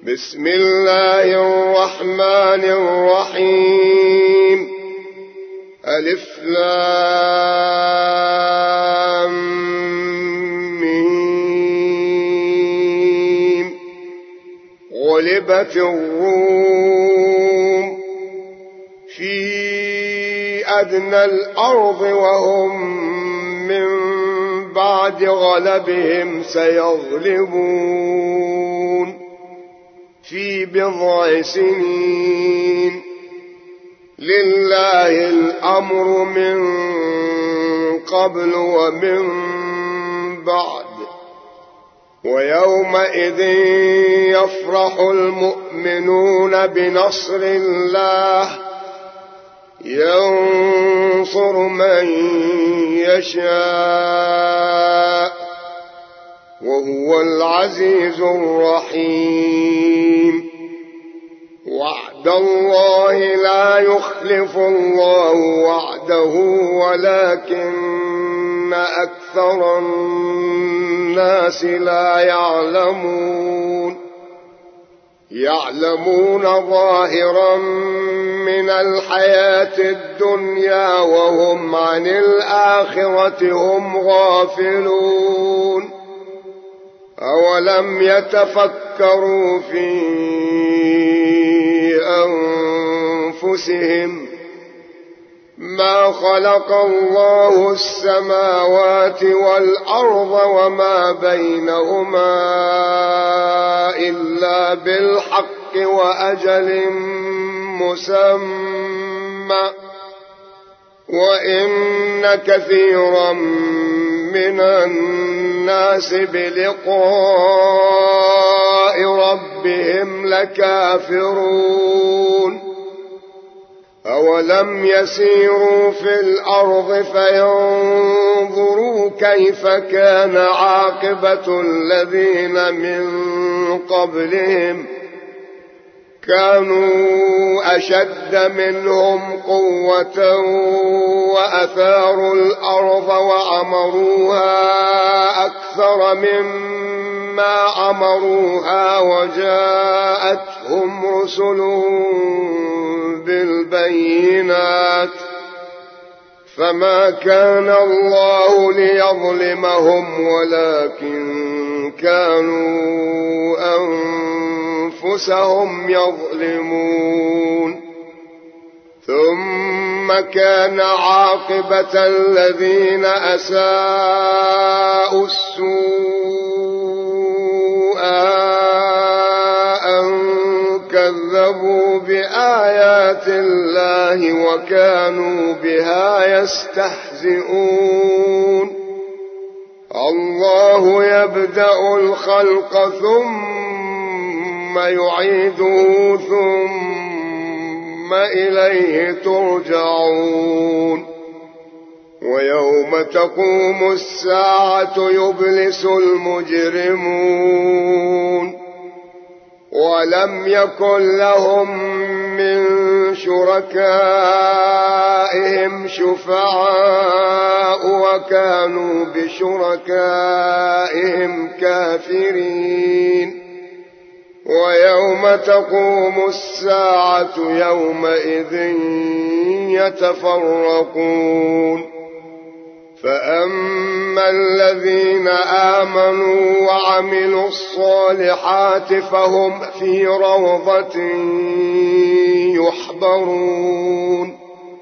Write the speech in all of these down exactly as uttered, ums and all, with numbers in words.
بسم الله الرحمن الرحيم. ألف لام ميم. غلبت الروم في أدنى الأرض وهم من بعد غلبهم سيغلبون في بضع سنين. لله الأمر من قبل ومن بعد، ويومئذ يفرح المؤمنون بنصر الله ينصر من يشاء وهو العزيز الرحيم. وعد الله لا يخلف الله وعده ولكن أكثر الناس لا يعلمون. يعلمون ظاهرا من الحياة الدنيا وهم عن الآخرة هم غافلون. أولم يتفكروا في أنفسهم ما خلق الله السماوات والأرض وما بينهما إلا بالحق وأجل مسمى، وإن كثيرا من الناس بلقاء ربهم لكافرون. أولم يسيروا في الأرض فينظروا كيف كان عاقبة الذين من قبلهم كانوا أشد منهم قوة وأثاروا الأرض وعمروها أكثر مما عمروها وجاءتهم رسلهم بالبينات فما كان الله ليظلمهم ولكن كانوا أنفسهم يظلمون. ثم كان عاقبة الذين أساءوا السوء أن كذبوا بآيات الله وكانوا بها يستهزئون. الله يبدأ الخلق ثم يعيده ثم إليه ترجعون. ويوم تقوم الساعة يبلس المجرمون ولم يكن لهم من شركائهم شفعاء وكانوا بشركائهم كافرين. ويوم تقوم الساعة يومئذ يتفرقون. فأما الذين آمنوا وعملوا الصالحات فهم في روضة يحبرون.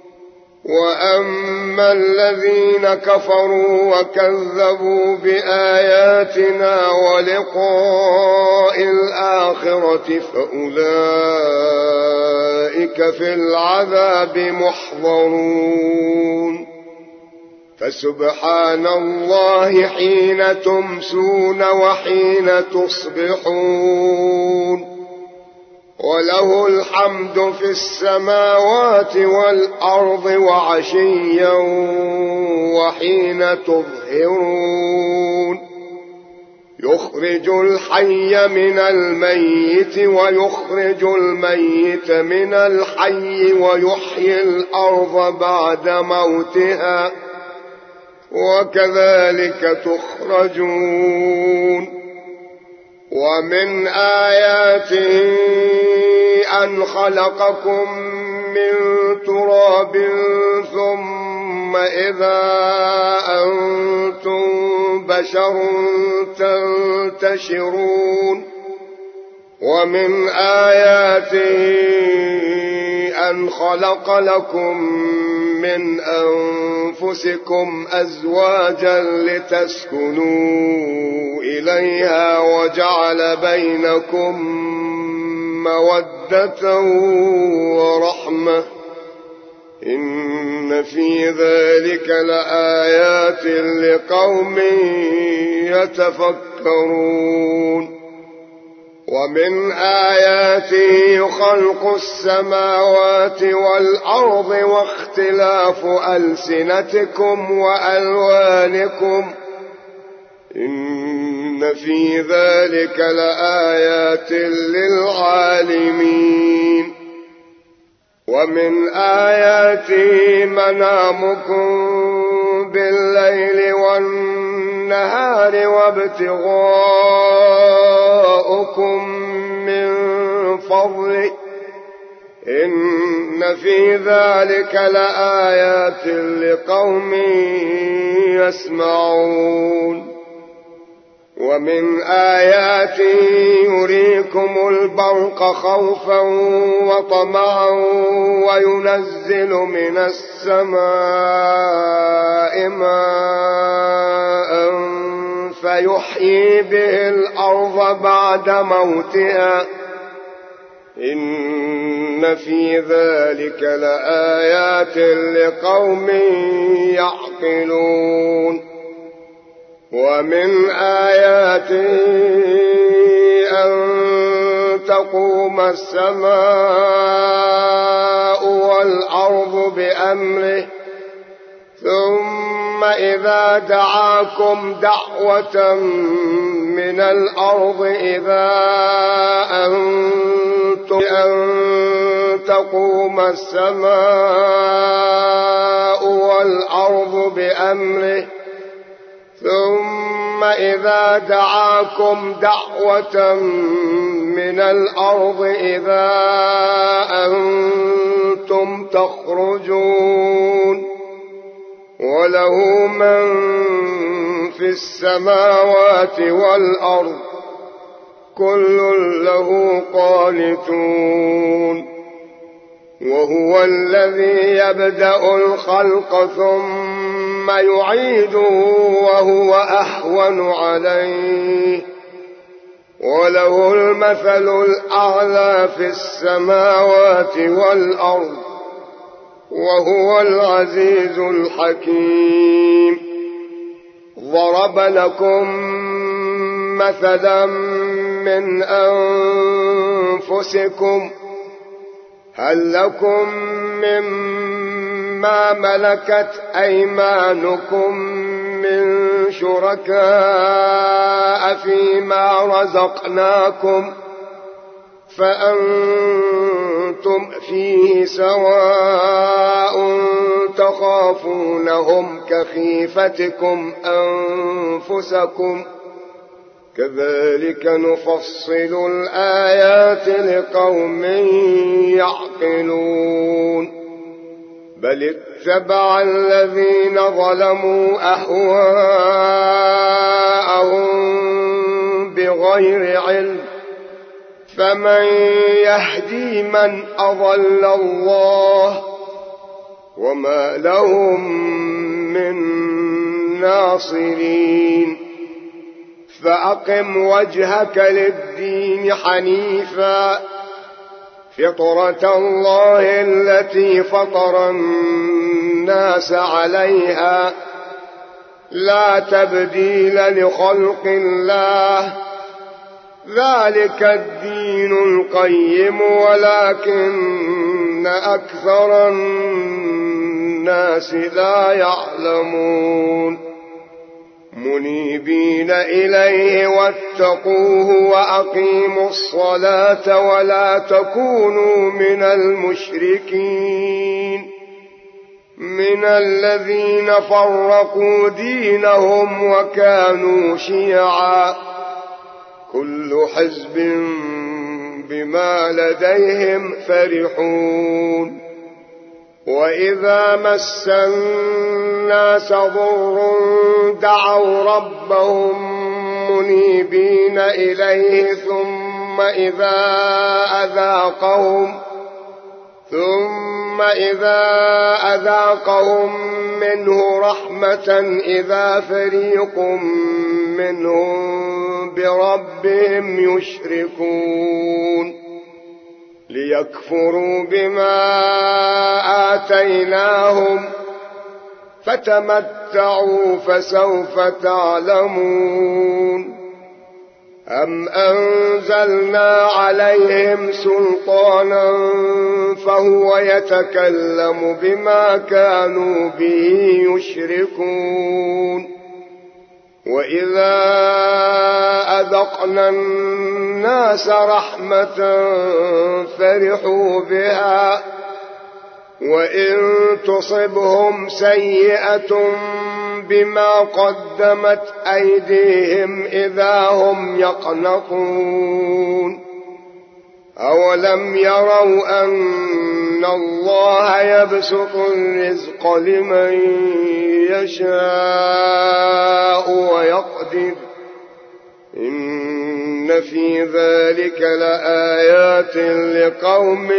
وأما الذين كفروا وكذبوا بآياتنا ولقاء الآخرة فأولئك في العذاب محضرون. فسبحان الله حين تمسون وحين تصبحون وله الحمد في السماوات والأرض وعشيا وحين تظهرون. يخرج الحي من الميت ويخرج الميت من الحي ويحيي الأرض بعد موتها وكذلك تخرجون. ومن آياته من خلقكم من تراب ثم إذا أنتم بشر تنتشرون ومن آياته أن خلق لكم من أنفسكم أزواجا لتسكنوا إليها وجعل بينكم مودة ورحمة إن في ذلك لآيات لقوم يتفكرون ومن آياته خلق السماوات والأرض واختلاف ألسنتكم وألوانكم إن في ذلك لآيات للعالمين ومن آياته منامكم بالليل والنهار وابتغاؤكم من فضله إن في ذلك لآيات لقوم يسمعون ومن آياته يريكم البرق خوفا وطمعا وينزل من السماء ماء فيحيي به الأرض بعد موتها إن في ذلك لآيات لقوم يعقلون ومن آياته أن تقوم السماء والأرض بأمره ثم إذا دعاكم دعوة من الأرض إذا أنتم أن تقوم السماء والأرض بأمره ثم إذا دعاكم دعوة من الأرض إذا أنتم تخرجون وله من في السماوات والأرض كل له قانتون وهو الذي يبدأ الخلق ثم يعيده وهو أهون عليه وله المثل الأعلى في السماوات والأرض وهو العزيز الحكيم ضرب لكم مثلا من أنفسكم هل لكم مما ملكت أيمانكم من شركاء فيما رزقناكم فأنتم فيه سواء تخافونهم كخيفتكم أنفسكم كذلك نفصل الآيات لقوم يعقلون بل اتبع الذين ظلموا أهواءهم بغير علم فمن يهدي من أضل الله وما لهم من ناصرين فأقم وجهك للدين حنيفا فطرة الله التي فطر الناس عليها لا تبديل لخلق الله ذلك الدين القيم ولكن أكثر الناس لا يعلمون منيبين إليه واتقوه وأقيموا الصلاة ولا تكونوا من المشركين من الذين فرقوا دينهم وكانوا شيعا كل حزب بما لديهم فرحون وإذا مس الناس ضر دعوا ربهم منيبين إليه ثم إذا أذاقهم ثم إذا أذاقهم منه رحمة إذا فريق منهم بربهم يشركون ليكفروا بما آتيناهم فتمتعوا فسوف تعلمون أم أنزلنا عليهم سلطانا فهو يتكلم بما كانوا به يشركون وإذا أذقنا الناس رحمة فرحوا بها وإن تصبهم سيئة بما قدمت أيديهم إذا هم يقنطون أولم يروا أن الله يبسط الرزق لمن يشاء ويقدر إن في ذلك لآيات لقوم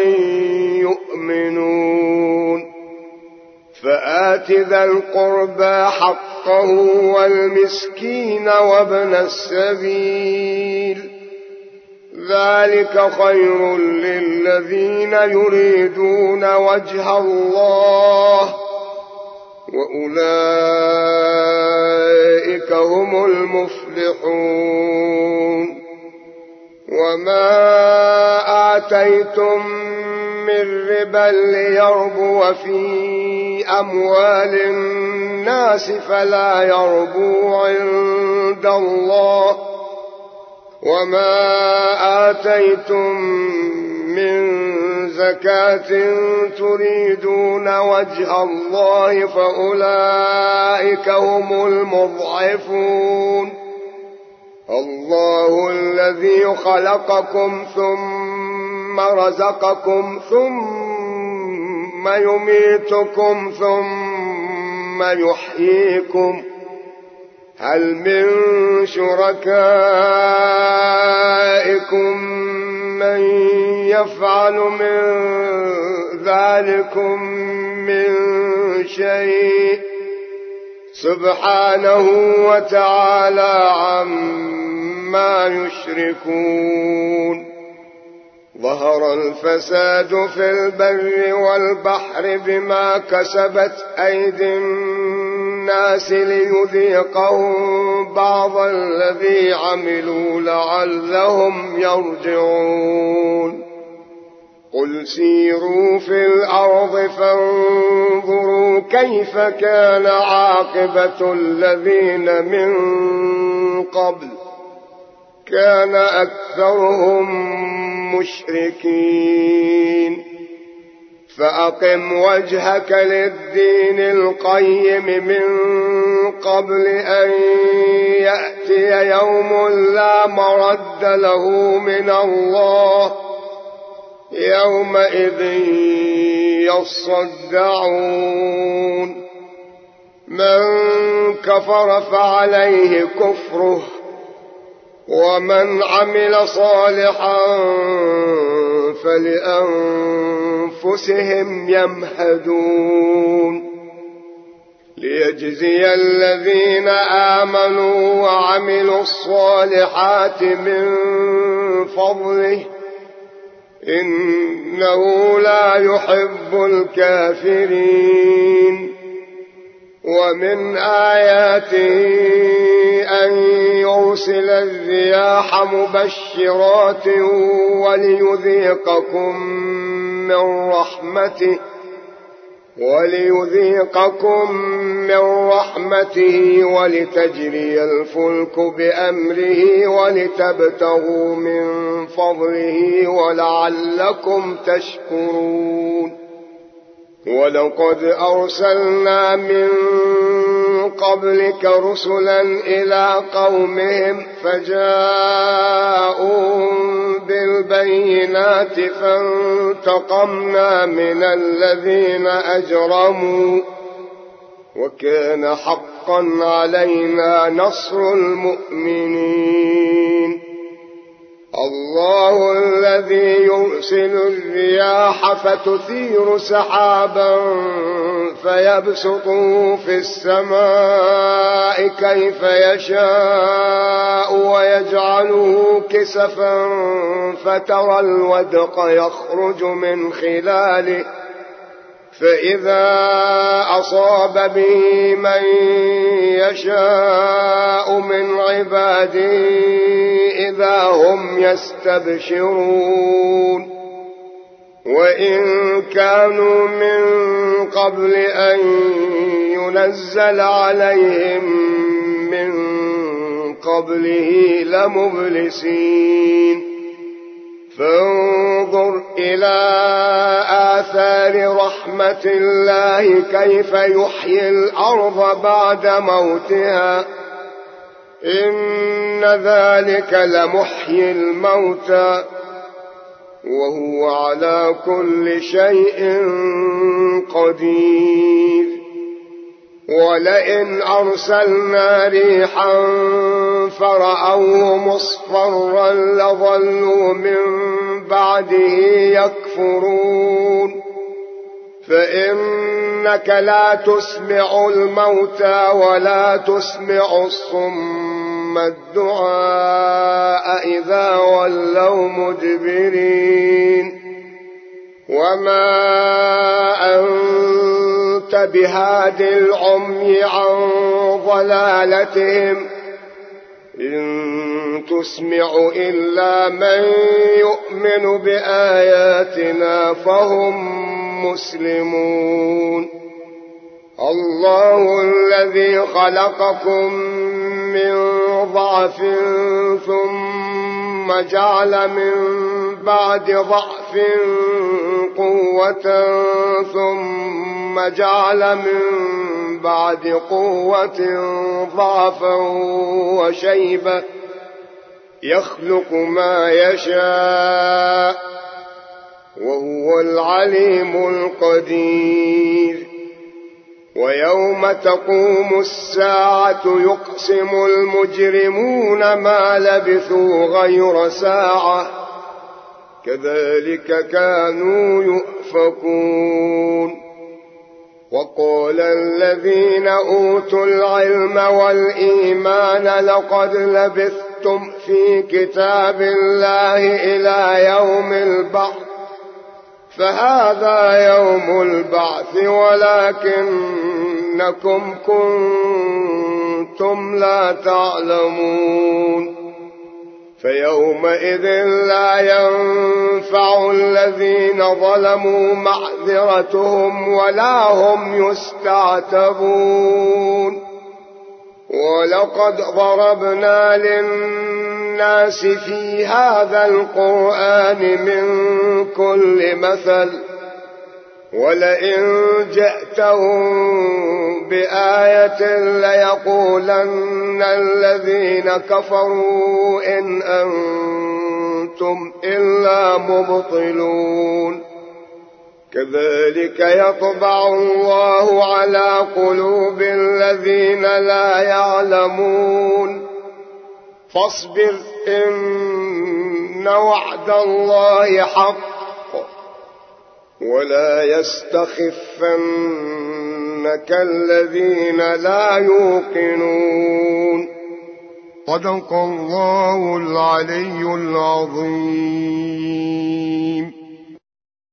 يؤمنون فآت ذا القربى حقه والمسكين وابن السبيل ذلك خير للذين يريدون وجه الله وأولئك هم المفلحون وما آتيتم من ربا ليربو في أموال الناس فلا يربو عند الله وما آتيتم من زكاة تريدون وجه الله فأولئك هم المضعفون الله الذي خلقكم ثم رزقكم ثم يميتكم ثم يحييكم هل من شركائكم من يفعل من ذلكم من شيء سبحانه وتعالى عما يشركون ظهر الفساد في البر والبحر بما كسبت أيدي الناس ليذيقهم بعض الذي عملوا لعلهم يرجعون قل سيروا في الأرض فانظروا كيف كان عاقبة الذين من قبل كان أكثرهم مشركين فأقم وجهك للدين القيم من قبل أن يأتي يوم لا مرد له من الله يومئذ يصدعون من كفر فعليه كفره ومن عمل صالحا فلأنفسهم يمهدون ليجزي الذين آمنوا وعملوا الصالحات من فضله إنه لا يحب الكافرين ومن آياته أن يرسل الرياح مبشرات وليذيقكم من رحمته وليذيقكم من رحمته ولتجري الفلك بأمره ولتبتغوا من فضله ولعلكم تشكرون ولقد أرسلنا من قبلك رسلا إلى قومهم فجاءوا بالبينات بالبينات فانتقمنا من الذين أجرموا وكان حقا علينا نصر المؤمنين. الله الذي يرسل الرياح فتثير سحابا فيبسطه في السماء كيف يشاء ويجعله كسفا فترى الودق يخرج من خلاله فإذا أصاب به من يشاء من عباده إذا هم يستبشرون. وإن كانوا من قبل أن ينزل عليهم من قبله لمبلسين. فانظر إلى آثار رحمة الله كيف يحيي الأرض بعد موتها إن ذلك لمحيي الموتى وهو على كل شيء قدير. ولئن أرسلنا ريحا فرأوه مصفرا لظلوا من بعده يكفرون. فإنك لا تسمع الموتى ولا تسمع الصم الدعاء إذا ولوا مدبرين. وما أنت بهاد العمي عن ضلالتهم إن تسمع إلا من يؤمن بآياتنا فهم مسلمون. الله الذي خلقكم من ضعف ثم جعل من بعد ضعف قوة ثم جعل من بعد قوة ضعفا وشيبة يخلق ما يشاء وهو العليم القدير. ويوم تقوم الساعة يقسم المجرمون ما لبثوا غير ساعة كذلك كانوا يؤفكون. وقال الذين أوتوا العلم والإيمان لقد لبثتم في كتاب الله إلى يوم البعث فهذا يوم البعث ولكنكم كنتم لا تعلمون. فيومئذ لا ينفع الذين ظلموا معذرتهم ولا هم يستعتبون. ولقد ضربنا للناس في هذا القرآن من كل مثل ولئن جئتهم بآية ليقولن الذين كفروا إن أنتم إلا مبطلون. كذلك يطبع الله على قلوب الذين لا يعلمون. فاصبر إن وعد الله حق ولا يستخفنك الذين لا يوقنون. صدق الله العلي العظيم.